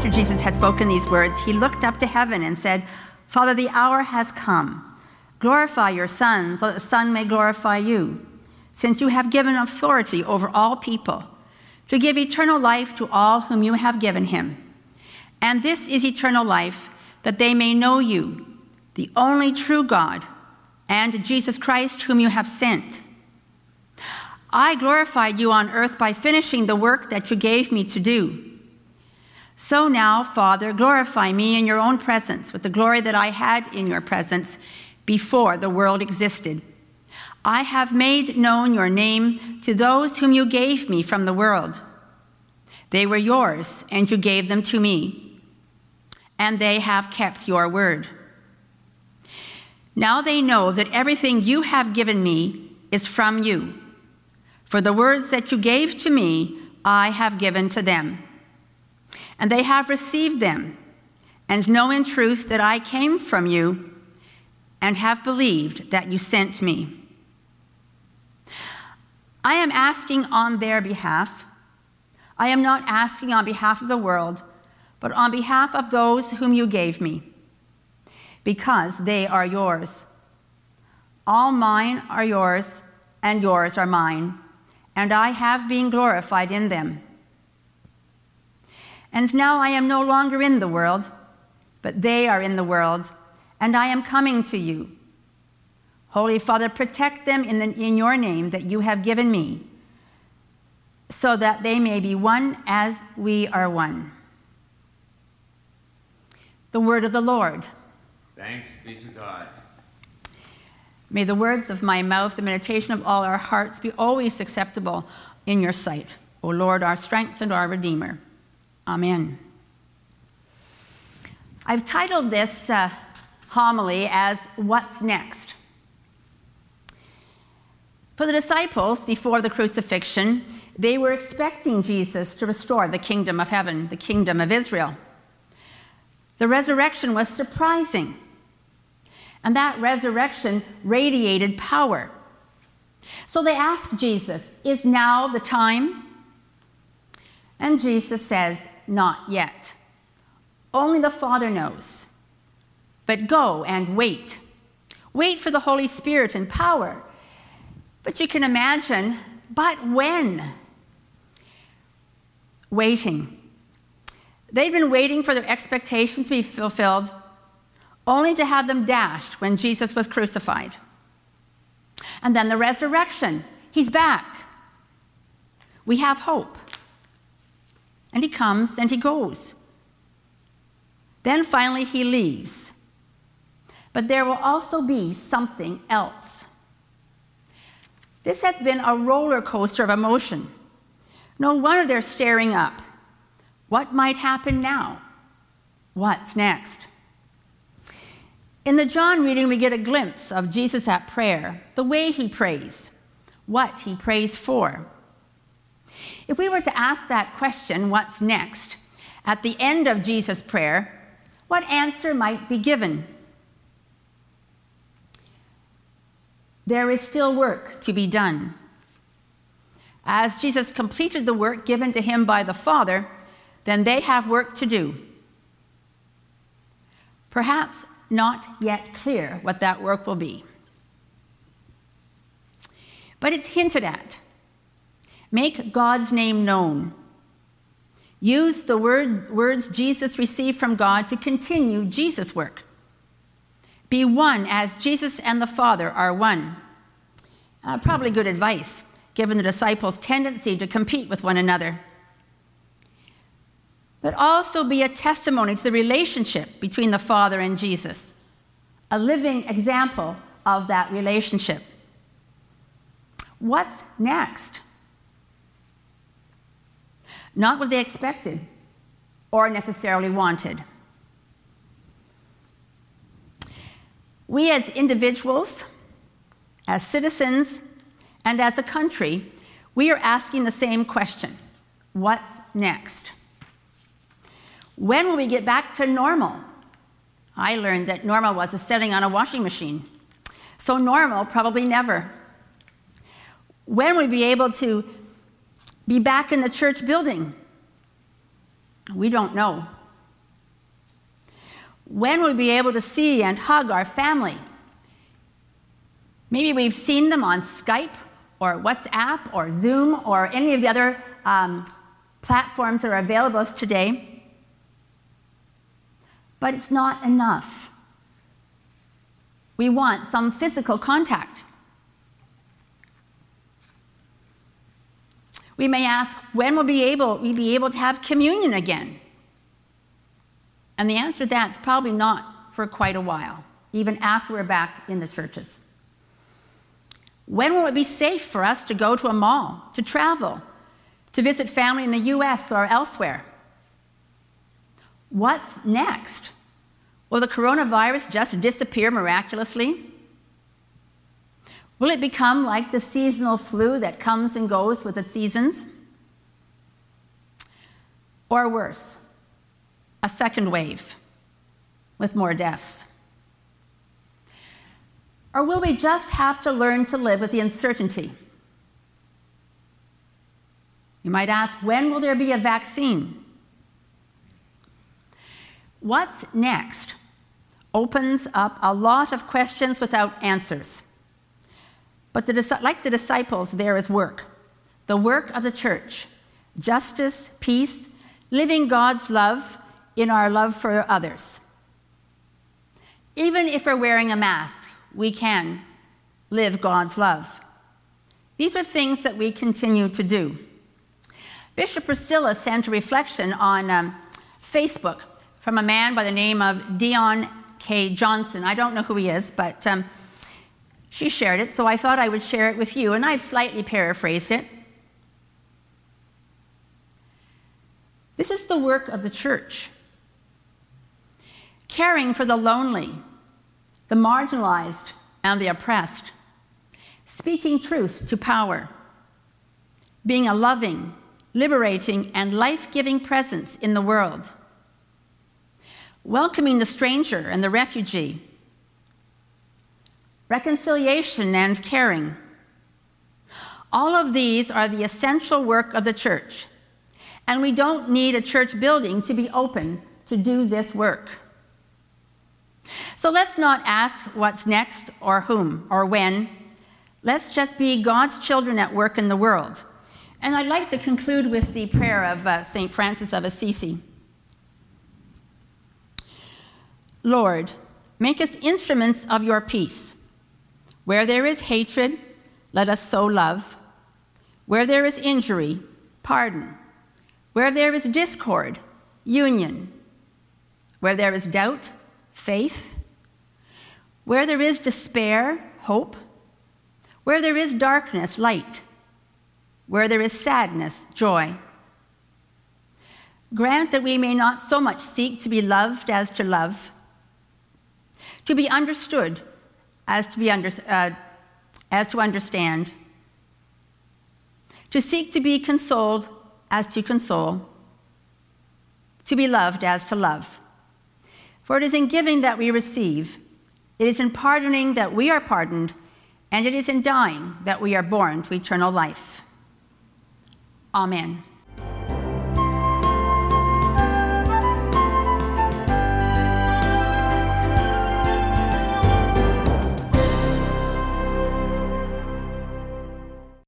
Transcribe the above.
After Jesus had spoken these words, he looked up to heaven and said, "Father, the hour has come. Glorify your Son, so that the Son may glorify you, since you have given authority over all people, to give eternal life to all whom you have given him. And this is eternal life, that they may know you, the only true God, and Jesus Christ, whom you have sent. I glorified you on earth by finishing the work that you gave me to do. So now, Father, glorify me in your own presence with the glory that I had in your presence before the world existed. I have made known your name to those whom you gave me from the world. They were yours, and you gave them to me, and they have kept your word. Now they know that everything you have given me is from you. For the words that you gave to me, I have given to them. And they have received them, and know in truth that I came from you, and have believed that you sent me. I am asking on their behalf. I am not asking on behalf of the world, but on behalf of those whom you gave me, because they are yours. All mine are yours, and yours are mine, and I have been glorified in them. And now I am no longer in the world, but they are in the world, and I am coming to you. Holy Father, protect them in your name that you have given me, so that they may be one as we are one." The word of the Lord. Thanks be to God. May the words of my mouth, the meditation of all our hearts be always acceptable in your sight, O Lord, our strength and our Redeemer. Amen. I've titled this homily as "What's Next?" For the disciples, before the crucifixion, they were expecting Jesus to restore the kingdom of heaven, the kingdom of Israel. The resurrection was surprising, and that resurrection radiated power. So they asked Jesus, "Is now the time?" And Jesus says, "Not yet. Only the Father knows. But go and wait. Wait for the Holy Spirit and power." But you can imagine, but when? Waiting. They'd been waiting for their expectations to be fulfilled, only to have them dashed when Jesus was crucified. And then the resurrection. He's back. We have hope. And he comes and he goes. Then finally he leaves. But there will also be something else. This has been a roller coaster of emotion. No wonder they're staring up. What might happen now? What's next? In the John reading, we get a glimpse of Jesus at prayer, the way he prays, what he prays for. If we were to ask that question, what's next, at the end of Jesus' prayer, what answer might be given? There is still work to be done. As Jesus completed the work given to him by the Father, then they have work to do. Perhaps not yet clear what that work will be. But it's hinted at. Make God's name known. Use the words Jesus received from God to continue Jesus' work. Be one as Jesus and the Father are one. Probably good advice, given the disciples' tendency to compete with one another. But also be a testimony to the relationship between the Father and Jesus, a living example of that relationship. What's next? Not what they expected or necessarily wanted. We as individuals, as citizens, and as a country, we are asking the same question. What's next? When will we get back to normal? I learned that normal was a setting on a washing machine. So normal, probably never. When will we be able to be back in the church building? We don't know. When will we be able to see and hug our family? Maybe we've seen them on Skype or WhatsApp or Zoom or any of the other platforms that are available today. But it's not enough. We want some physical contact. We may ask, when will we be able to have communion again? And the answer to that is probably not for quite a while, even after we're back in the churches. When will it be safe for us to go to a mall, to travel, to visit family in the U.S. or elsewhere? What's next? Will the coronavirus just disappear miraculously? Will it become like the seasonal flu that comes and goes with the seasons? Or worse, a second wave with more deaths? Or will we just have to learn to live with the uncertainty? You might ask, when will there be a vaccine? What's next opens up a lot of questions without answers. But like the disciples, there is work. The work of the church. Justice, peace, living God's love in our love for others. Even if we're wearing a mask, we can live God's love. These are things that we continue to do. Bishop Priscilla sent a reflection on Facebook from a man by the name of Dion K. Johnson. I don't know who he is, but she shared it, so I thought I would share it with you, and I've slightly paraphrased it. This is the work of the church. Caring for the lonely, the marginalized, and the oppressed. Speaking truth to power. Being a loving, liberating, and life-giving presence in the world. Welcoming the stranger and the refugee. Reconciliation and caring. All of these are the essential work of the church, and we don't need a church building to be open to do this work. So let's not ask what's next or whom or when. Let's just be God's children at work in the world. And I'd like to conclude with the prayer of St. Francis of Assisi. Lord, make us instruments of your peace. Where there is hatred, let us sow love. Where there is injury, pardon. Where there is discord, union. Where there is doubt, faith. Where there is despair, hope. Where there is darkness, light. Where there is sadness, joy. Grant that we may not so much seek to be loved as to love, to be understood as to understand, to seek to be consoled as to console, to be loved as to love. For it is in giving that we receive, it is in pardoning that we are pardoned, and it is in dying that we are born to eternal life. Amen.